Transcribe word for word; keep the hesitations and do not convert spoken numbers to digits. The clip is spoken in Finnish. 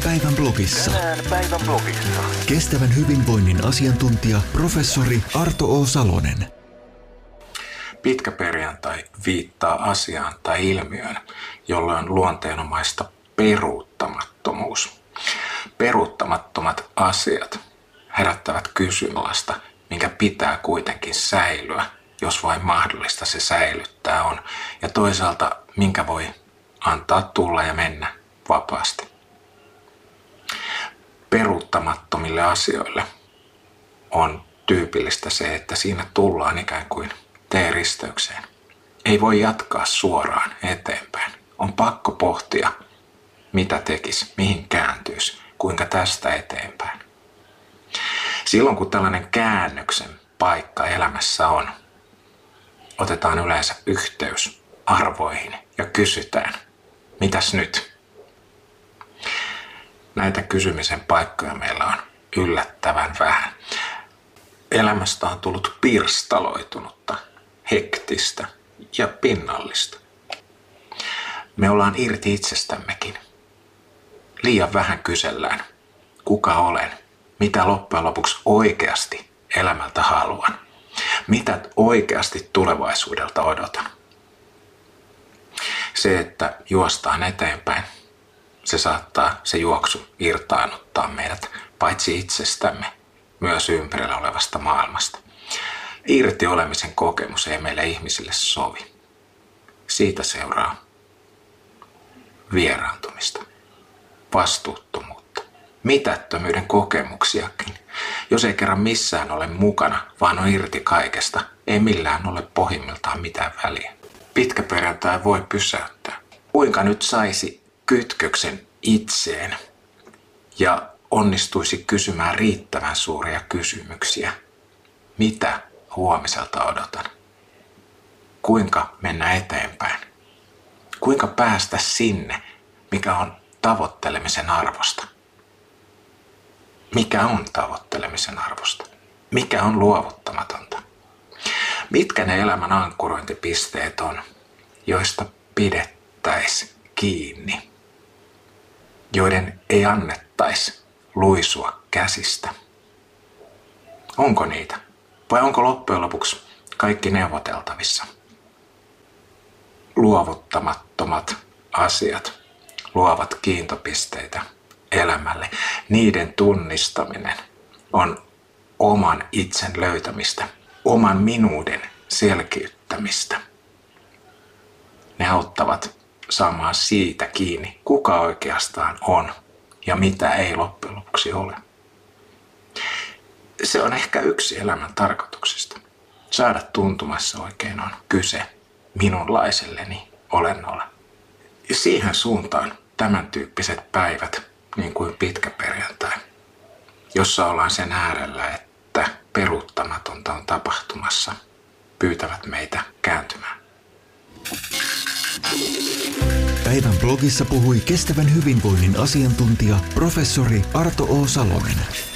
päivän blogissa. Tänään päivän blogissa. Kestävän hyvinvoinnin asiantuntija professori Arto O. Salonen. Pitkä perjantai viittaa asiaan tai ilmiöön, jolle on luonteenomaista peruuttamattomuus. Peruuttamattomat asiat herättävät kysymystä, minkä pitää kuitenkin säilyä, jos vain mahdollista se säilyttää on, ja toisaalta minkä voi antaa tulla ja mennä vapaasti. Peruuttamattomille asioille on tyypillistä se, että siinä tullaan ikään kuin T-risteykseen. Ei voi jatkaa suoraan eteenpäin. On pakko pohtia, mitä tekisi, mihin kääntyisi, kuinka tästä eteenpäin. Silloin kun tällainen käännöksen paikka elämässä on, otetaan yleensä yhteys arvoihin ja kysytään, mitäs nyt? Näitä kysymisen paikkoja meillä on yllättävän vähän. Elämästä on tullut pirstaloitunutta, hektistä ja pinnallista. Me ollaan irti itsestämmekin. Liian vähän kysellään, kuka olen, mitä loppujen lopuksi oikeasti elämältä haluan, mitä oikeasti tulevaisuudelta odotan. Se, että juostaan eteenpäin, se saattaa se juoksu irtaannuttaa meidät paitsi itsestämme, myös ympärillä olevasta maailmasta. Irti olemisen kokemus ei meille ihmisille sovi. Siitä seuraa vieraantumista, vastuuttomuutta, mitättömyyden kokemuksiakin. Jos ei kerran missään ole mukana, vaan on irti kaikesta, ei millään ole pohjimmiltaan mitään väliä. Pitkä perjantai voi pysäyttää. Kuinka nyt saisi kytköksen itseen ja onnistuisi kysymään riittävän suuria kysymyksiä? Mitä huomiselta odotan? Kuinka mennä eteenpäin? Kuinka päästä sinne, mikä on tavoittelemisen arvosta? Mikä on tavoittelemisen arvosta? Mikä on luovuttamatonta? Mitkä ne elämän ankkurointipisteet on, joista pidettäisiin kiinni, joiden ei annettaisi luisua käsistä? Onko niitä? Vai onko loppujen lopuksi kaikki neuvoteltavissa? Luovuttamattomat asiat luovat kiintopisteitä elämälle. Niiden tunnistaminen on oman itsen löytämistä, oman minuuden selkiyttämistä. Ne auttavat saamaan siitä kiinni, kuka oikeastaan on ja mitä ei loppujen lopuksi ole. Se on ehkä yksi elämän tarkoituksista. Saada tuntumassa oikein on kyse minunlaiselleni olennolla. Ja siihen suuntaan tämän tyyppiset päivät, niin kuin pitkä perjantai, jossa ollaan sen äärellä, että peruuttamatonta on tapahtumassa, pyytävät meitä kääntymään. Päivän blogissa puhui kestävän hyvinvoinnin asiantuntija professori Arto O. Salonen.